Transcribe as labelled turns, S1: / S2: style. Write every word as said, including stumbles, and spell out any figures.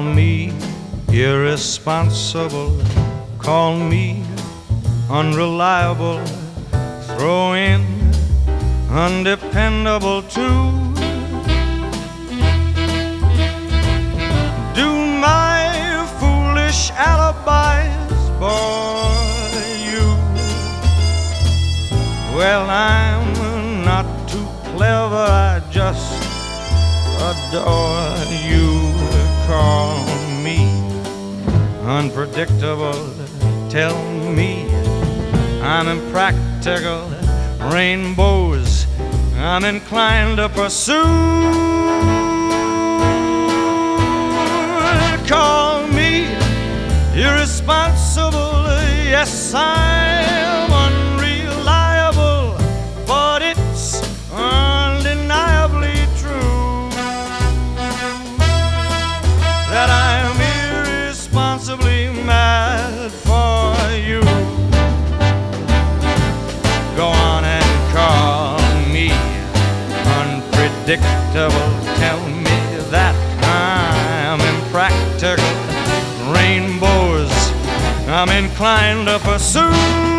S1: me irresponsible, call me unreliable, throw in undependable too. Do my foolish alibis bore you? Well, I'm not too clever, I just adore you. Call me unpredictable, tell me I'm impractical, rainbows I'm inclined to pursue. Call me irresponsible, yes, I'm unreliable, but it's undeniably true that I'm irresponsibly mad for you. Go on and call me unpredictable, tell me that I'm impractical, rainbows I'm inclined to pursue.